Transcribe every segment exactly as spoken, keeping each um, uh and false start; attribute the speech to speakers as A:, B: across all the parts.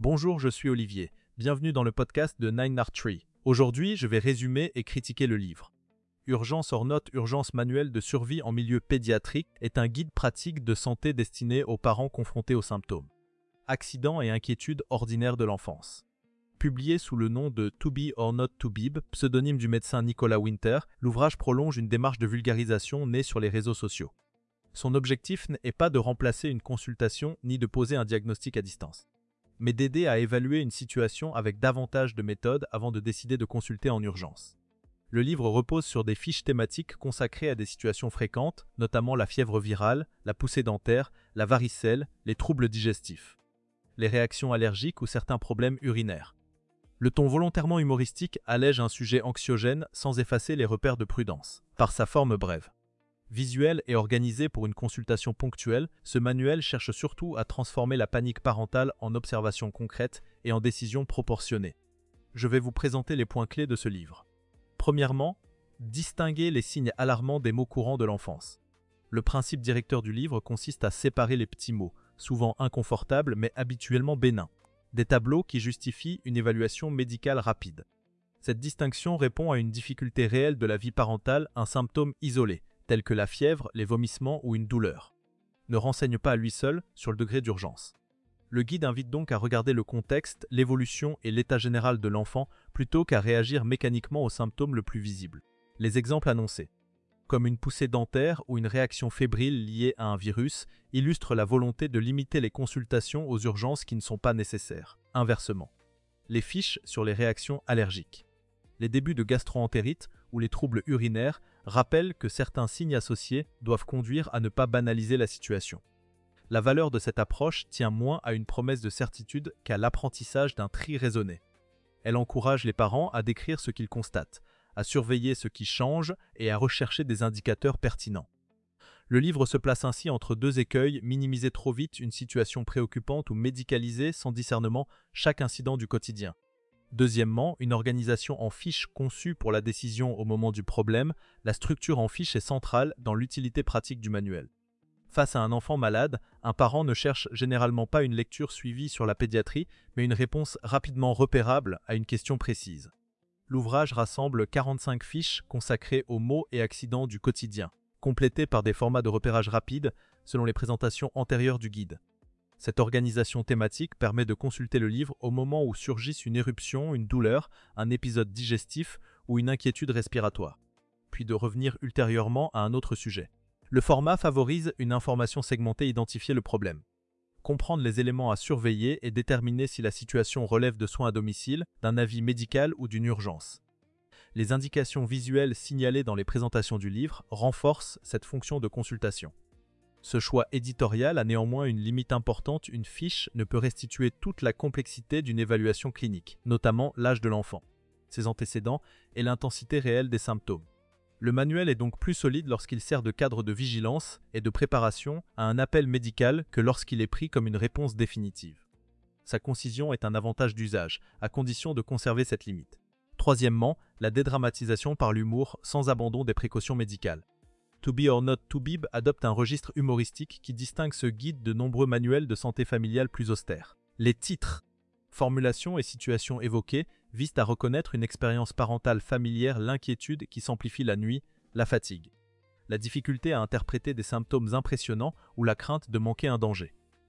A: Bonjour, je suis Olivier. Bienvenue dans le podcast de Nine Art Tree. Aujourd'hui, je vais résumer et critiquer le livre. Urgence hors note, urgence manuelle de survie en milieu pédiatrique est un guide pratique de santé destiné aux parents confrontés aux symptômes. Accidents et inquiétudes ordinaires de l'enfance. Publié sous le nom de To Be or Not to Be, pseudonyme du médecin Nicolas Winter, l'ouvrage prolonge une démarche de vulgarisation née sur les réseaux sociaux. Son objectif n'est pas de remplacer une consultation ni de poser un diagnostic à distance, mais d'aider à évaluer une situation avec davantage de méthodes avant de décider de consulter en urgence. Le livre repose sur des fiches thématiques consacrées à des situations fréquentes, notamment la fièvre virale, la poussée dentaire, la varicelle, les troubles digestifs, les réactions allergiques ou certains problèmes urinaires. Le ton volontairement humoristique allège un sujet anxiogène sans effacer les repères de prudence, par sa forme brève. Visuel et organisé pour une consultation ponctuelle, ce manuel cherche surtout à transformer la panique parentale en observation concrète et en décision proportionnée. Je vais vous présenter les points clés de ce livre. Premièrement, distinguer les signes alarmants des mots courants de l'enfance. Le principe directeur du livre consiste à séparer les petits mots, souvent inconfortables mais habituellement bénins, des tableaux qui justifient une évaluation médicale rapide. Cette distinction répond à une difficulté réelle de la vie parentale, un symptôme isolé, tels que la fièvre, les vomissements ou une douleur, ne renseigne pas à lui seul sur le degré d'urgence. Le guide invite donc à regarder le contexte, l'évolution et l'état général de l'enfant plutôt qu'à réagir mécaniquement aux symptômes le plus visibles. Les exemples annoncés, comme une poussée dentaire ou une réaction fébrile liée à un virus, illustrent la volonté de limiter les consultations aux urgences qui ne sont pas nécessaires. Inversement, les fiches sur les réactions allergiques. Les débuts de gastro-entérite ou les troubles urinaires rappellent que certains signes associés doivent conduire à ne pas banaliser la situation. La valeur de cette approche tient moins à une promesse de certitude qu'à l'apprentissage d'un tri raisonné. Elle encourage les parents à décrire ce qu'ils constatent, à surveiller ce qui change et à rechercher des indicateurs pertinents. Le livre se place ainsi entre deux écueils: minimiser trop vite une situation préoccupante ou médicaliser sans discernement chaque incident du quotidien. Deuxièmement, une organisation en fiches conçue pour la décision au moment du problème, la structure en fiches est centrale dans l'utilité pratique du manuel. Face à un enfant malade, un parent ne cherche généralement pas une lecture suivie sur la pédiatrie, mais une réponse rapidement repérable à une question précise. L'ouvrage rassemble quarante-cinq fiches consacrées aux maux et accidents du quotidien, complétées par des formats de repérage rapides selon les présentations antérieures du guide. Cette organisation thématique permet de consulter le livre au moment où surgissent une éruption, une douleur, un épisode digestif ou une inquiétude respiratoire, puis de revenir ultérieurement à un autre sujet. Le format favorise une information segmentée, identifier le problème, comprendre les éléments à surveiller et déterminer si la situation relève de soins à domicile, d'un avis médical ou d'une urgence. Les indications visuelles signalées dans les présentations du livre renforcent cette fonction de consultation. Ce choix éditorial a néanmoins une limite importante: une fiche ne peut restituer toute la complexité d'une évaluation clinique, notamment l'âge de l'enfant, ses antécédents et l'intensité réelle des symptômes. Le manuel est donc plus solide lorsqu'il sert de cadre de vigilance et de préparation à un appel médical que lorsqu'il est pris comme une réponse définitive. Sa concision est un avantage d'usage, à condition de conserver cette limite. Troisièmement, la dédramatisation par l'humour sans abandon des précautions médicales. To Be or Not to Be adopte un registre humoristique qui distingue ce guide de nombreux manuels de santé familiale plus austères. Les titres, formulations et situations évoquées visent à reconnaître une expérience parentale familière, l'inquiétude qui s'amplifie la nuit, la fatigue, la difficulté à interpréter des symptômes impressionnants ou la crainte de manquer un danger.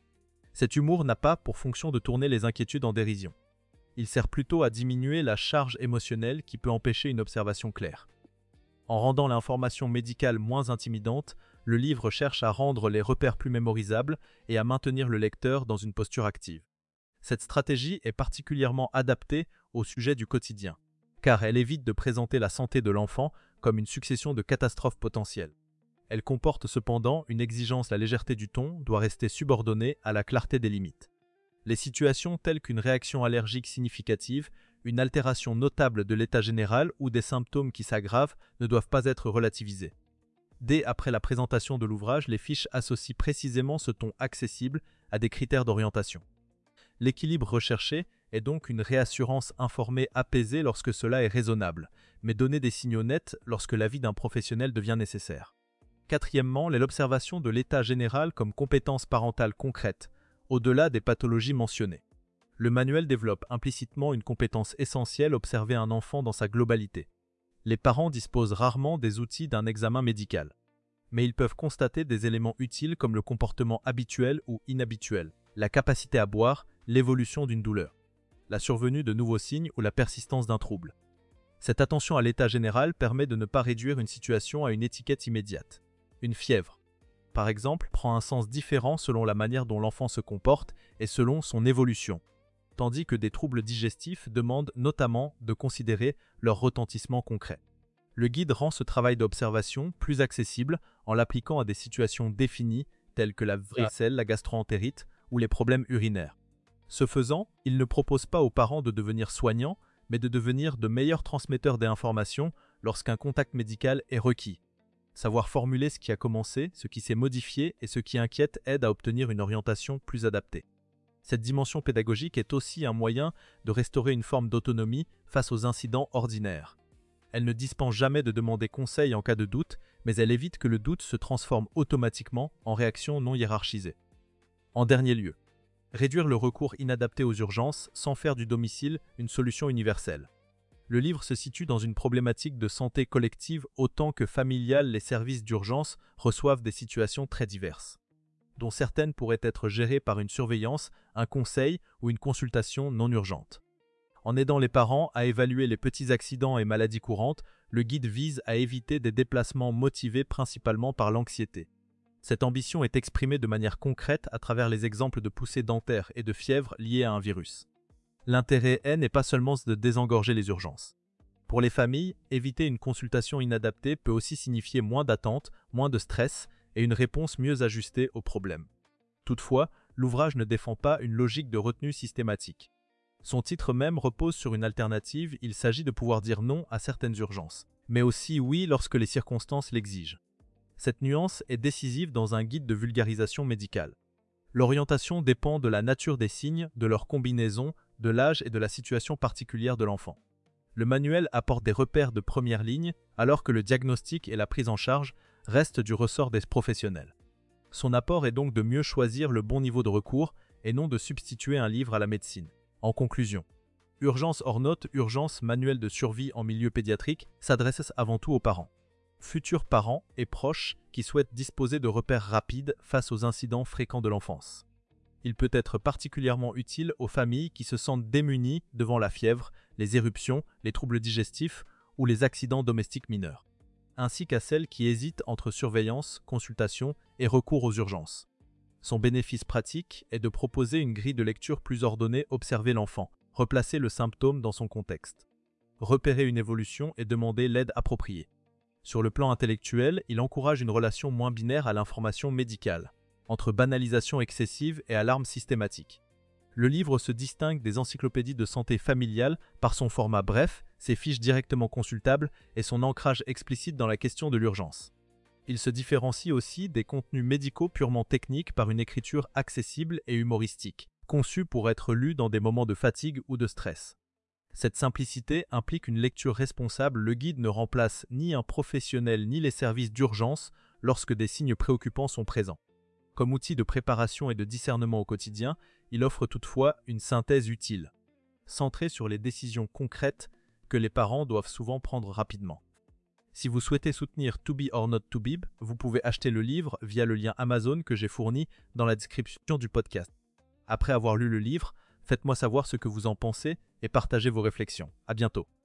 A: Cet humour n'a pas pour fonction de tourner les inquiétudes en dérision. Il sert plutôt à diminuer la charge émotionnelle qui peut empêcher une observation claire. En rendant l'information médicale moins intimidante, le livre cherche à rendre les repères plus mémorisables et à maintenir le lecteur dans une posture active. Cette stratégie est particulièrement adaptée au sujet du quotidien, car elle évite de présenter la santé de l'enfant comme une succession de catastrophes potentielles. Elle comporte cependant une exigence: la légèreté du ton doit rester subordonnée à la clarté des limites. Les situations telles qu'une réaction allergique significative, une altération notable de l'état général ou des symptômes qui s'aggravent ne doivent pas être relativisés. Dès après la présentation de l'ouvrage, les fiches associent précisément ce ton accessible à des critères d'orientation. L'équilibre recherché est donc une réassurance informée apaisée lorsque cela est raisonnable, mais donner des signaux nets lorsque l'avis d'un professionnel devient nécessaire. Quatrièmement, l'observation de l'état général comme compétence parentale concrète, au-delà des pathologies mentionnées. Le manuel développe implicitement une compétence essentielle: observer un enfant dans sa globalité. Les parents disposent rarement des outils d'un examen médical, mais ils peuvent constater des éléments utiles comme le comportement habituel ou inhabituel, la capacité à boire, l'évolution d'une douleur, la survenue de nouveaux signes ou la persistance d'un trouble. Cette attention à l'état général permet de ne pas réduire une situation à une étiquette immédiate. Une fièvre, par exemple, prend un sens différent selon la manière dont l'enfant se comporte et selon son évolution, tandis que des troubles digestifs demandent notamment de considérer leur retentissement concret. Le guide rend ce travail d'observation plus accessible en l'appliquant à des situations définies telles que la varicelle, la gastro-entérite ou les problèmes urinaires. Ce faisant, il ne propose pas aux parents de devenir soignants, mais de devenir de meilleurs transmetteurs d'informations lorsqu'un contact médical est requis. Savoir formuler ce qui a commencé, ce qui s'est modifié et ce qui inquiète aide à obtenir une orientation plus adaptée. Cette dimension pédagogique est aussi un moyen de restaurer une forme d'autonomie face aux incidents ordinaires. Elle ne dispense jamais de demander conseil en cas de doute, mais elle évite que le doute se transforme automatiquement en réaction non hiérarchisée. En dernier lieu, réduire le recours inadapté aux urgences sans faire du domicile une solution universelle. Le livre se situe dans une problématique de santé collective autant que familiale. Les services d'urgence reçoivent des situations très diverses, dont certaines pourraient être gérées par une surveillance, un conseil ou une consultation non urgente. En aidant les parents à évaluer les petits accidents et maladies courantes, le guide vise à éviter des déplacements motivés principalement par l'anxiété. Cette ambition est exprimée de manière concrète à travers les exemples de poussées dentaires et de fièvre liées à un virus. L'intérêt n'est pas seulement de désengorger les urgences. Pour les familles, éviter une consultation inadaptée peut aussi signifier moins d'attente, moins de stress et une réponse mieux ajustée aux problèmes. Toutefois, l'ouvrage ne défend pas une logique de retenue systématique. Son titre même repose sur une alternative: il s'agit de pouvoir dire non à certaines urgences, mais aussi oui lorsque les circonstances l'exigent. Cette nuance est décisive dans un guide de vulgarisation médicale. L'orientation dépend de la nature des signes, de leur combinaison, de l'âge et de la situation particulière de l'enfant. Le manuel apporte des repères de première ligne, alors que le diagnostic et la prise en charge restent du ressort des professionnels. Son apport est donc de mieux choisir le bon niveau de recours et non de substituer un livre à la médecine. En conclusion, Urgence hors note, urgence manuel de survie en milieu pédiatrique s'adresse avant tout aux parents, futurs parents et proches qui souhaitent disposer de repères rapides face aux incidents fréquents de l'enfance. Il peut être particulièrement utile aux familles qui se sentent démunies devant la fièvre, les éruptions, les troubles digestifs ou les accidents domestiques mineurs, ainsi qu'à celles qui hésitent entre surveillance, consultation et recours aux urgences. Son bénéfice pratique est de proposer une grille de lecture plus ordonnée: observer l'enfant, replacer le symptôme dans son contexte, repérer une évolution et demander l'aide appropriée. Sur le plan intellectuel, il encourage une relation moins binaire à l'information médicale, entre banalisation excessive et alarme systématique. Le livre se distingue des encyclopédies de santé familiale par son format bref, ses fiches directement consultables et son ancrage explicite dans la question de l'urgence. Il se différencie aussi des contenus médicaux purement techniques par une écriture accessible et humoristique, conçue pour être lue dans des moments de fatigue ou de stress. Cette simplicité implique une lecture responsable. Le guide ne remplace ni un professionnel ni les services d'urgence lorsque des signes préoccupants sont présents. Comme outil de préparation et de discernement au quotidien, il offre toutefois une synthèse utile, centrée sur les décisions concrètes que les parents doivent souvent prendre rapidement. Si vous souhaitez soutenir To Be or Not To Be, vous pouvez acheter le livre via le lien Amazon que j'ai fourni dans la description du podcast. Après avoir lu le livre, faites-moi savoir ce que vous en pensez et partagez vos réflexions. À bientôt.